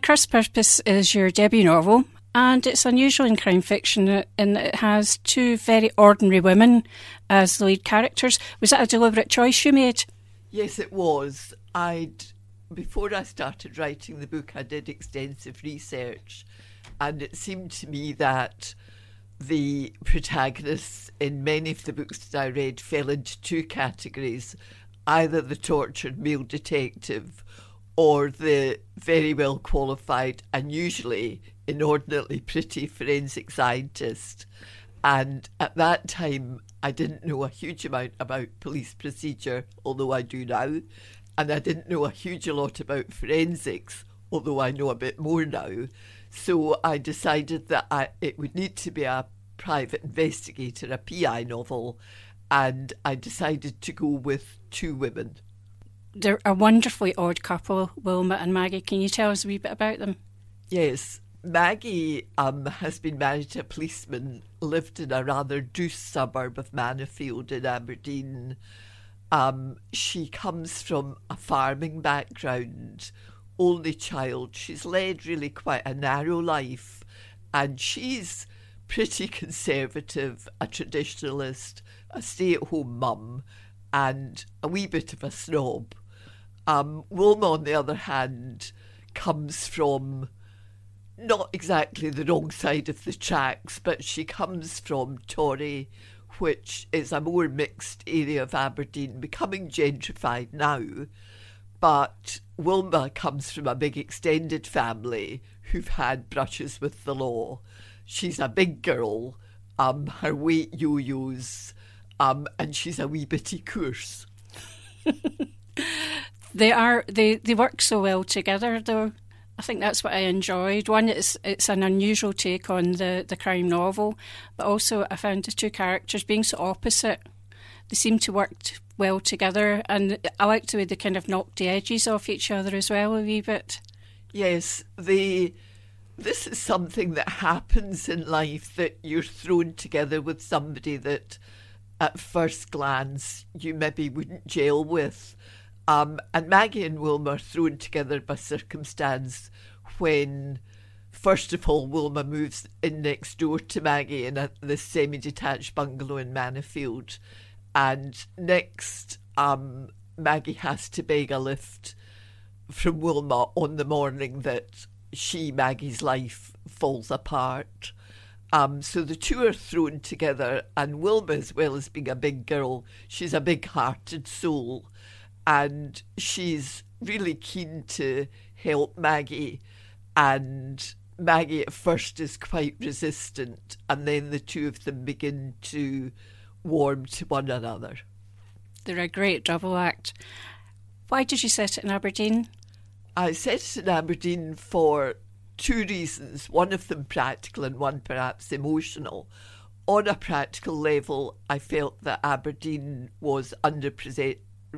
Cursed Purpose is your debut novel, and it's unusual in crime fiction in that it has two very ordinary women as the lead characters. Was that a deliberate choice you made? Yes, it was. Before I started writing the book, I did extensive research, and it seemed to me that the protagonists in many of the books that I read fell into two categories, either the tortured male detective or the very well qualified and usually inordinately pretty forensic scientist. And at that time, I didn't know a huge amount about police procedure, although I do now. And I didn't know a huge lot about forensics, although I know a bit more now. So I decided that it would need to be a private investigator, a PI novel, and I decided to go with two women. They're a wonderfully odd couple, Wilma and Maggie. Can you tell us a wee bit about them? Yes. Maggie has been married to a policeman, lived in a rather douce suburb of Mannifield in Aberdeen. She comes from a farming background, only child. She's led really quite a narrow life, and she's pretty conservative, a traditionalist, a stay-at-home mum, and a wee bit of a snob. Wilma, on the other hand, comes from not exactly the wrong side of the tracks, but she comes from Torry, which is a more mixed area of Aberdeen, becoming gentrified now. But Wilma comes from a big extended family who've had brushes with the law. She's a big girl, her weight yo-yos, and she's a wee bitty course. They work so well together, though. I think that's what I enjoyed. One, it's an unusual take on the crime novel, but also I found the two characters being so opposite. They seem to work well together, and I liked the way they kind of knocked the edges off each other as well a wee bit. Yes, this is something that happens in life, that you're thrown together with somebody that at first glance you maybe wouldn't gel with. And Maggie and Wilma are thrown together by circumstance when, first of all, Wilma moves in next door to Maggie in this semi-detached bungalow in Mannifield. And next, Maggie has to beg a lift from Wilma on the morning that Maggie's life falls apart. So the two are thrown together, and Wilma, as well as being a big girl, she's a big-hearted soul. And she's really keen to help Maggie, and Maggie at first is quite resistant, and then the two of them begin to warm to one another. They're a great double act. Why did you set it in Aberdeen? I set it in Aberdeen for two reasons, one of them practical and one perhaps emotional. On a practical level, I felt that Aberdeen was underrepresented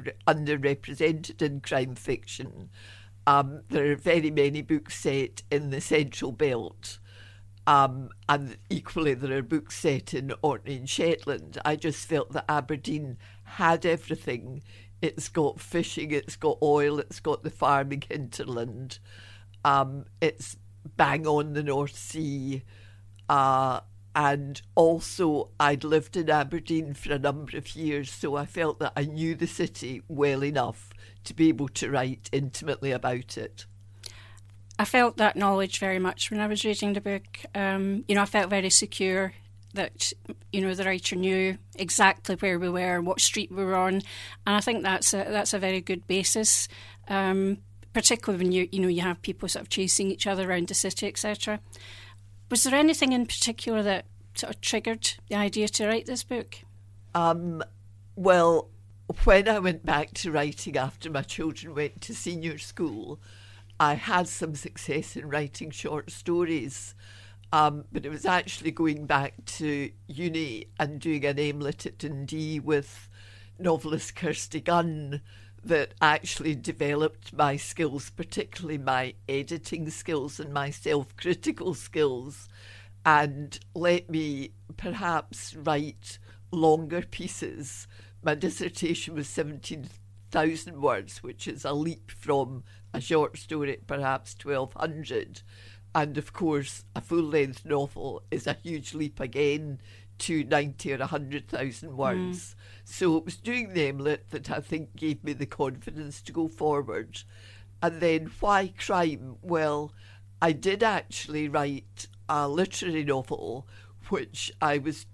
in crime fiction. There are very many books set in the Central Belt, and equally there are books set in Orkney and Shetland. I just felt that Aberdeen had everything. It's got fishing, it's got oil, it's got the farming hinterland, it's bang on the North Sea, and also I'd lived in Aberdeen for a number of years, so I felt that I knew the city well enough to be able to write intimately about it. I felt that knowledge very much when I was reading the book. I felt very secure that, the writer knew exactly where we were, what street we were on, and I think that's a very good basis, particularly when you have people sort of chasing each other around the city, etc. Was there anything in particular that sort of triggered the idea to write this book? Well, when I went back to writing after my children went to senior school, I had some success in writing short stories, but it was actually going back to uni and doing an AIMLIT at Dundee with novelist Kirsty Gunn that actually developed my skills, particularly my editing skills and my self-critical skills, and let me perhaps write longer pieces. My dissertation was 17,000 words, which is a leap from a short story at perhaps 1,200. And of course, a full-length novel is a huge leap again to 90 or 100,000 words. So it was doing the Aimlet that I think gave me the confidence to go forward. And then why crime? Well, I did actually write a literary novel, which I was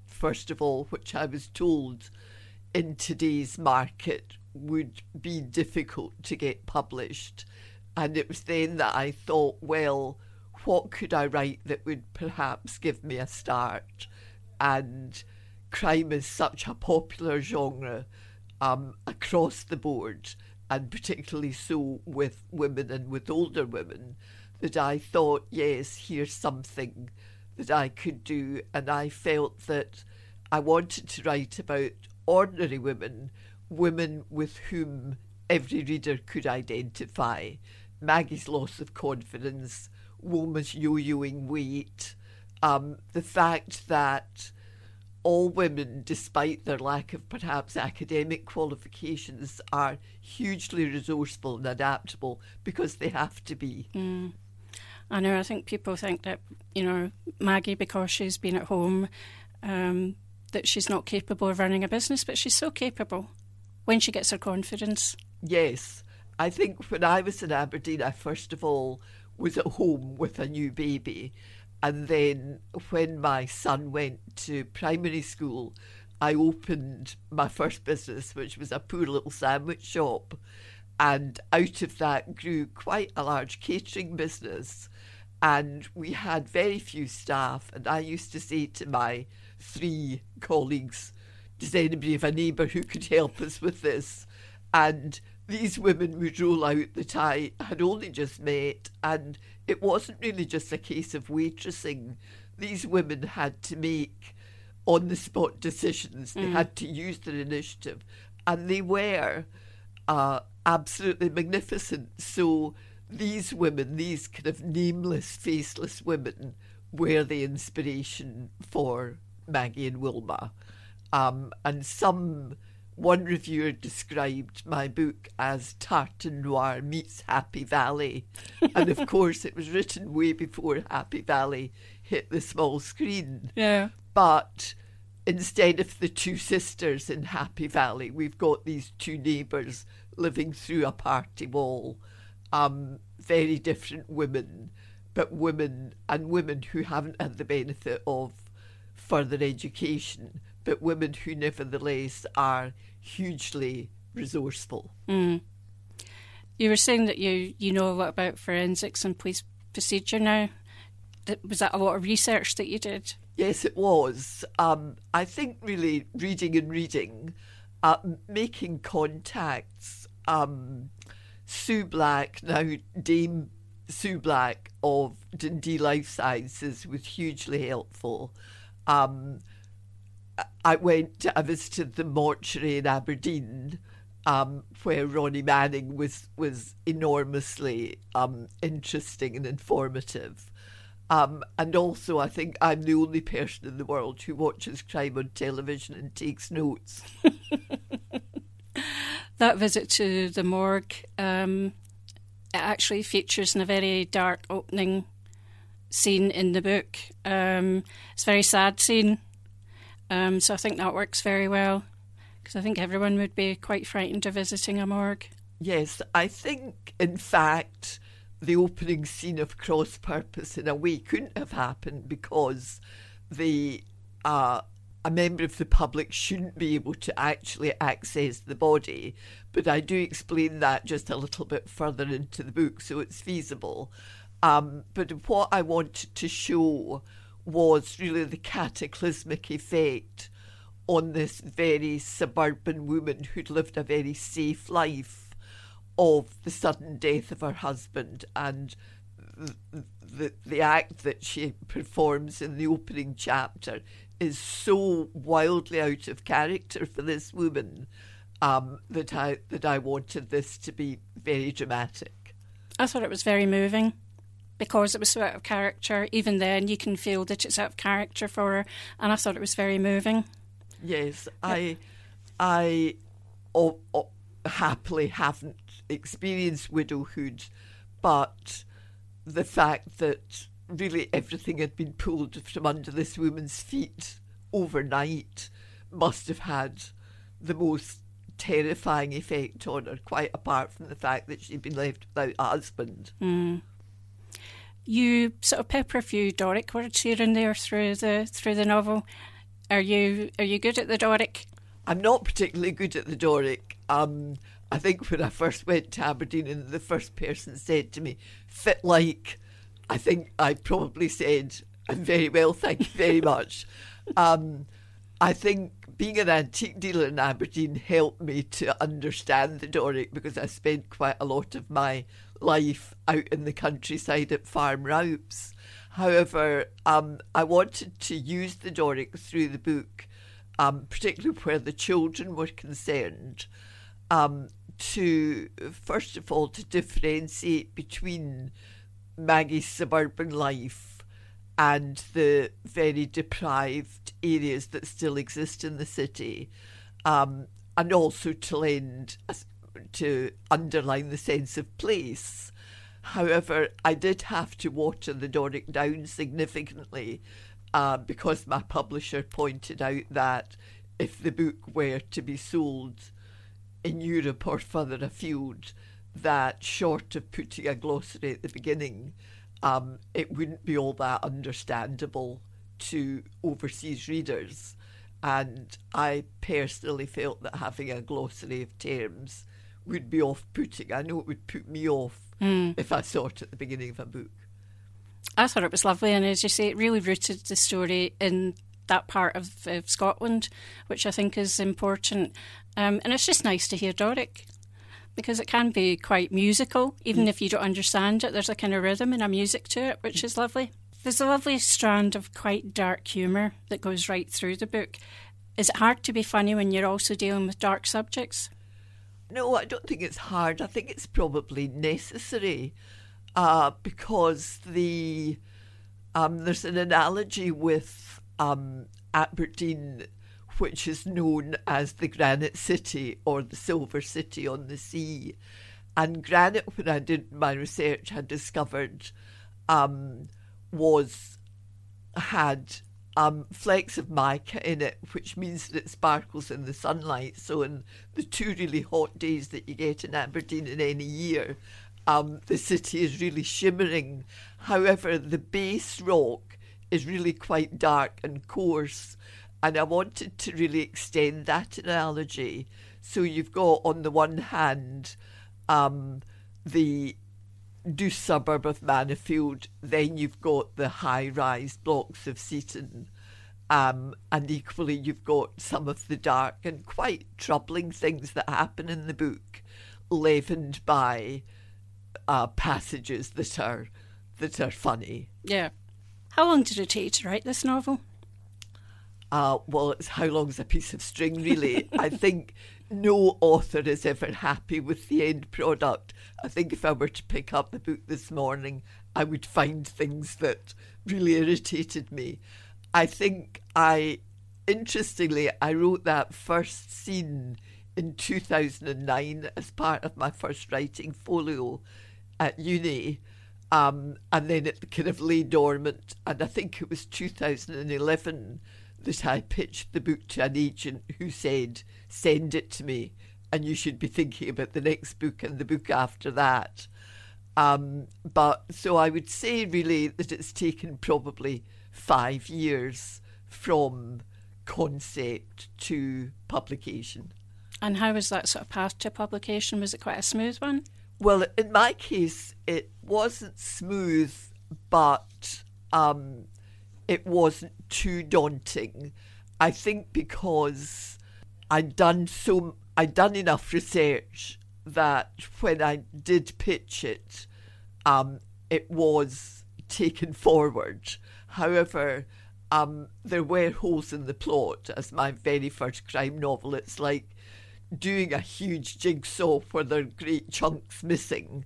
told in today's market would be difficult to get published. And it was then that I thought, well, what could I write that would perhaps give me a start? And crime is such a popular genre across the board, and particularly so with women and with older women, that I thought, yes, here's something that I could do. And I felt that I wanted to write about ordinary women, women with whom every reader could identify. Maggie's loss of confidence, Wilma's yo-yoing weight, the fact that all women, despite their lack of perhaps academic qualifications, are hugely resourceful and adaptable because they have to be. I know, I think people think that, Maggie, because she's been at home, that she's not capable of running a business, but she's so capable when she gets her confidence. Yes. I think when I was in Aberdeen, I first of all was at home with a new baby. And then when my son went to primary school, I opened my first business, which was a poor little sandwich shop. And out of that grew quite a large catering business. And we had very few staff. And I used to say to my 3 colleagues, does anybody have a neighbour who could help us with this? And these women would roll out that I had only just met, and it wasn't really just a case of waitressing. These women had to make on-the-spot decisions. They had to use their initiative, and they were absolutely magnificent. So these women, these kind of nameless, faceless women, were the inspiration for Maggie and Wilma. And one reviewer described my book as Tartan Noir meets Happy Valley. And of course, it was written way before Happy Valley hit the small screen. Yeah. But instead of the 2 sisters in Happy Valley, we've got these 2 neighbours living through a party wall. Very different women, but women who haven't had the benefit of further education, but women who nevertheless are hugely resourceful. You were saying that you know a lot about forensics and police procedure now. Was that a lot of research that you did? Yes, it was. I think really reading, making contacts. Sue Black, now Dame Sue Black of Dundee Life Sciences, was hugely helpful. I visited the mortuary in Aberdeen, where Ronnie Manning was enormously interesting and informative. And also, I think I'm the only person in the world who watches crime on television and takes notes. That visit to the morgue, it actually features in a very dark opening scene in the book. It's a very sad scene. So I think that works very well, because I think everyone would be quite frightened of visiting a morgue. Yes, I think, in fact, the opening scene of Cross Purpose in a way couldn't have happened because a member of the public shouldn't be able to actually access the body. But I do explain that just a little bit further into the book, so it's feasible. But what I wanted to show was really the cataclysmic effect on this very suburban woman who'd lived a very safe life of the sudden death of her husband, and the act that she performs in the opening chapter is so wildly out of character for this woman that I wanted this to be very dramatic. I thought it was very moving, because it was so out of character. Even then, you can feel that it's out of character for her, and I thought it was very moving. Yes, I happily haven't experienced widowhood, but the fact that really everything had been pulled from under this woman's feet overnight must have had the most terrifying effect on her, quite apart from the fact that she'd been left without a husband. You sort of pepper a few Doric words here and there through the novel. Are you good at the Doric? I'm not particularly good at the Doric. I think when I first went to Aberdeen and the first person said to me, "Fit like," I think I probably said, "I'm very well, thank you very much." I think being an antique dealer in Aberdeen helped me to understand the Doric, because I spent quite a lot of my life out in the countryside at farm routs. However, I wanted to use the Doric through the book, particularly where the children were concerned, to, first of all, to differentiate between Maggie's suburban life and the very deprived areas that still exist in the city, and also to underline the sense of place. However, I did have to water the Doric down significantly, because my publisher pointed out that if the book were to be sold in Europe or further afield, that short of putting a glossary at the beginning, it wouldn't be all that understandable to overseas readers. And I personally felt that having a glossary of terms would be off-putting. I know it would put me off if I saw it at the beginning of a book. I thought it was lovely, and as you say, it really rooted the story in that part of Scotland, which I think is important. And it's just nice to hear Doric, because it can be quite musical, even if you don't understand it. There's a kind of rhythm and a music to it, which is lovely. There's a lovely strand of quite dark humour that goes right through the book. Is it hard to be funny when you're also dealing with dark subjects? No, I don't think it's hard. I think it's probably necessary, because there's an analogy with Aberdeen, which is known as the Granite City or the Silver City on the sea. And granite, when I did my research, I discovered had flecks of mica in it, which means that it sparkles in the sunlight. So in the 2 really hot days that you get in Aberdeen in any year, the city is really shimmering. However, the base rock is really quite dark and coarse, and I wanted to really extend that analogy. So you've got, on the one hand, the Douce suburb of Mannifield, then you've got the high-rise blocks of Seaton, and equally you've got some of the dark and quite troubling things that happen in the book, leavened by passages that are funny. Yeah. How long did it take to write this novel? Well, it's how long's a piece of string, really. I think no author is ever happy with the end product. I think if I were to pick up the book this morning, I would find things that really irritated me. I think interestingly, I wrote that first scene in 2009 as part of my first writing folio at uni. And then it kind of lay dormant. And I think it was 2011 that I pitched the book to an agent who said, "Send it to me, and you should be thinking about the next book and the book after that." But so I would say really that it's taken probably 5 years from concept to publication. And how was that sort of path to publication? Was it quite a smooth one? Well, in my case, it wasn't smooth, but it wasn't too daunting. I think because I'd done enough research that when I did pitch it, it was taken forward. However, there were holes in the plot. As my very first crime novel, it's like doing a huge jigsaw where there are great chunks missing.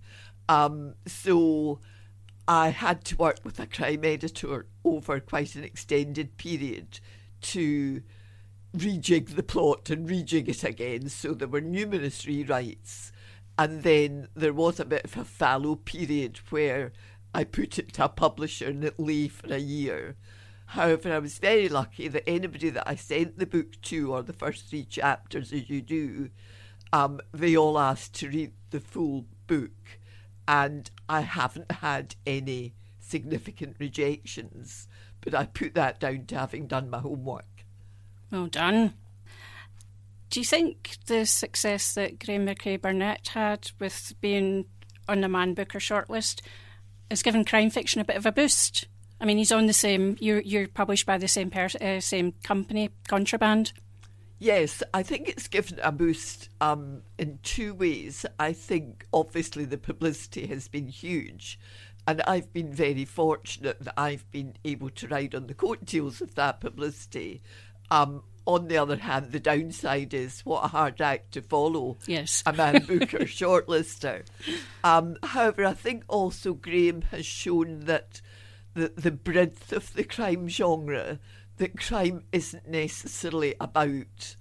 So I had to work with a crime editor over quite an extended period to rejig the plot and rejig it again. So there were numerous rewrites. And then there was a bit of a fallow period where I put it to a publisher and it lay for a year. However, I was very lucky that anybody that I sent the book to, or the first 3 chapters as you do, they all asked to read the full book. And I haven't had any significant rejections, but I put that down to having done my homework. Well done. Do you think the success that Graeme McRae-Burnett had with being on the Man Booker shortlist has given crime fiction a bit of a boost? I mean, he's on the same. You're published by the same same company, Contraband. Yes, I think it's given a boost in 2 ways. I think obviously the publicity has been huge, and I've been very fortunate that I've been able to ride on the coattails of that publicity. On the other hand, the downside is what a hard act to follow. Yes. A Man Booker shortlister. However, I think also Graeme has shown that the breadth of the crime genre, that crime isn't necessarily about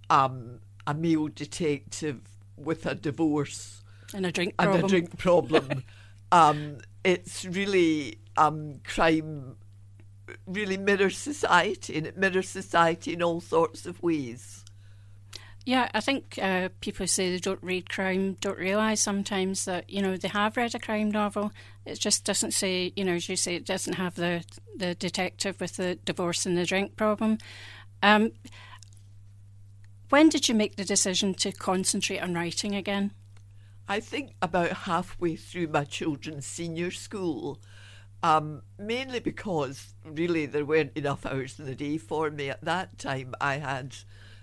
a male detective with a divorce and a drink problem. It's really crime really mirrors society, and it mirrors society in all sorts of ways. Yeah, I think people say they don't read crime, don't realise sometimes that, they have read a crime novel. It just doesn't say, as you say, it doesn't have the detective with the divorce and the drink problem. When did you make the decision to concentrate on writing again? I think about halfway through my children's senior school. Mainly because really there weren't enough hours in the day for me. At that time I had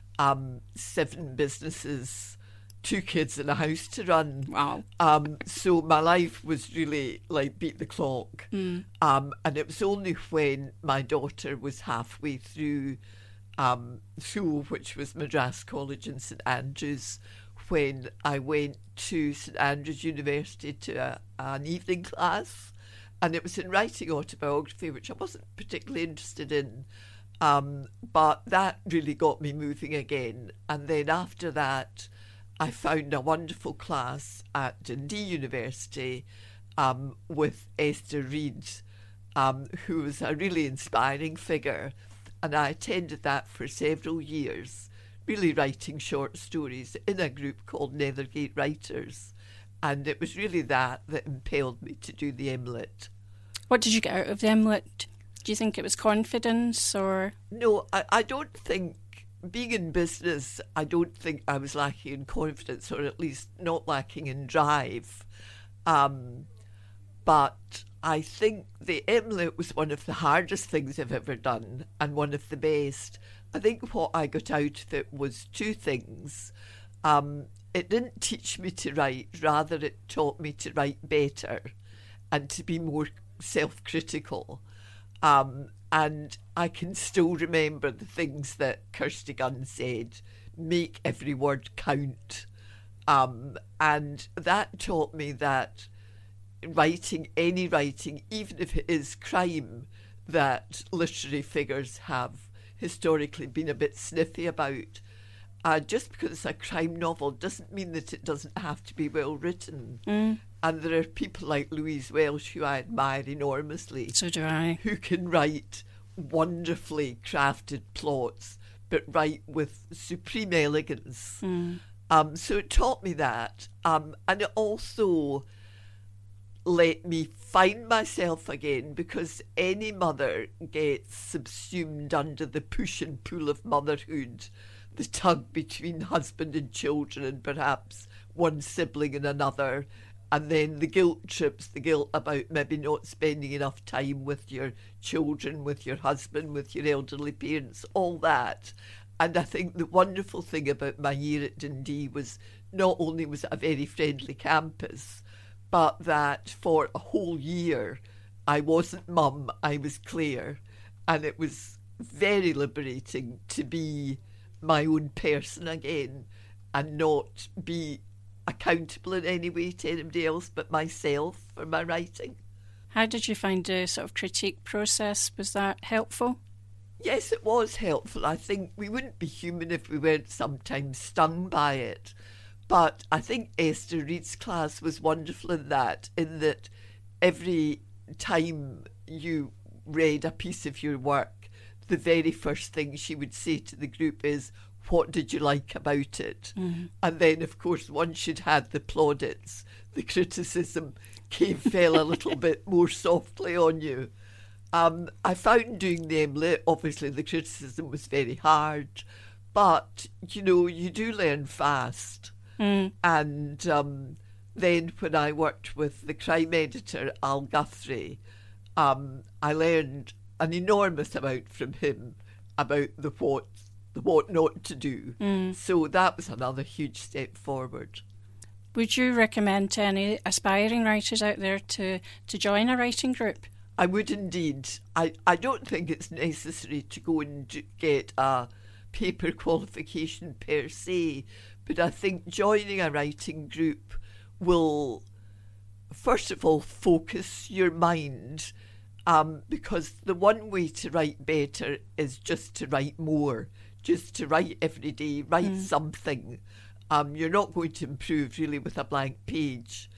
7 businesses, 2 kids and a house to run. Wow. So my life was really like beat the clock. And it was only when my daughter was halfway through school, which was Madras College in St Andrews, when I went to St Andrews University to an evening class. And it was in writing autobiography, which I wasn't particularly interested in. But that really got me moving again. And then after that, I found a wonderful class at Dundee University with Esther Reid, who was a really inspiring figure. And I attended that for several years, really writing short stories in a group called Nethergate Writers. And it was really that impelled me to do the MLit. What did you get out of the MLit? Do you think it was confidence or...? No, I don't think, being in business, I don't think I was lacking in confidence, or at least not lacking in drive. But I think the MLit was one of the hardest things I've ever done, and one of the best. I think what I got out of it was 2 things. It didn't teach me to write, rather it taught me to write better and to be more self-critical. And I can still remember the things that Kirsty Gunn said, make every word count. And that taught me that any writing, even if it is crime, that literary figures have historically been a bit sniffy about. Just because it's a crime novel doesn't mean that it doesn't have to be well written. And there are people like Louise Welsh, who I admire enormously. So do I. Who can write wonderfully crafted plots, but write with supreme elegance. So it taught me that. And it also let me find myself again, because any mother gets subsumed under the push and pull of motherhood, the tug between husband and children, and perhaps one sibling and another, and then the guilt trips, the guilt about maybe not spending enough time with your children, with your husband, with your elderly parents, all that. And I think the wonderful thing about my year at Dundee was not only was it a very friendly campus, but that for a whole year I wasn't Mum, I was Claire, and it was very liberating to be my own person again and not be accountable in any way to anybody else but myself for my writing. How did you find the sort of critique process? Was that helpful? Yes, it was helpful. I think we wouldn't be human if we weren't sometimes stung by it. But I think Esther Reid's class was wonderful in that every time you read a piece of your work, the very first thing she would say to the group is, what did you like about it? Mm-hmm. And then, of course, once you'd had the plaudits, the criticism fell a little bit more softly on you. I found doing the Emily, obviously the criticism was very hard, but, you know, you do learn fast. Mm. And then when I worked with the crime editor, Al Guthrie, I learned an enormous amount from him about the what not to do. Mm. So that was another huge step forward. Would you recommend to any aspiring writers out there to join a writing group? I would indeed. I don't think it's necessary to go and get a paper qualification per se, but I think joining a writing group will, first of all, focus your mind, because the one way to write better is just to write more, just to write every day, write something. You're not going to improve really with a blank page.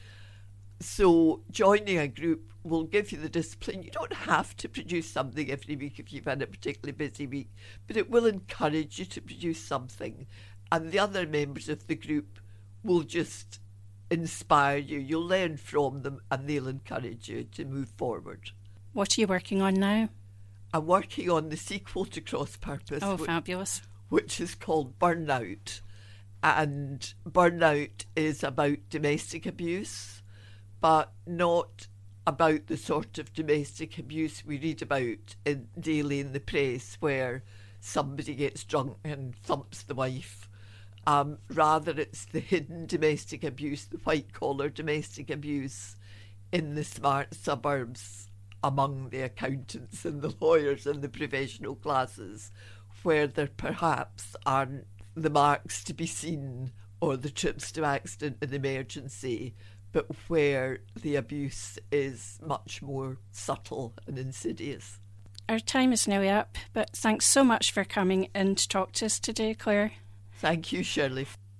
So joining a group will give you the discipline. You don't have to produce something every week if you've had a particularly busy week, but it will encourage you to produce something. And the other members of the group will just inspire you. You'll learn from them and they'll encourage you to move forward. What are you working on now? I'm working on the sequel to Cross Purpose. Oh, fabulous. Which is called Burnout. And Burnout is about domestic abuse, but not about the sort of domestic abuse we read about daily in the press, where somebody gets drunk and thumps the wife. Rather, it's the hidden domestic abuse, the white-collar domestic abuse in the smart suburbs among the accountants and the lawyers and the professional classes, where there perhaps aren't the marks to be seen or the trips to accident and emergency, but where the abuse is much more subtle and insidious. Our time is now up, but thanks so much for coming in to talk to us today, Claire. Thank you, Shirley.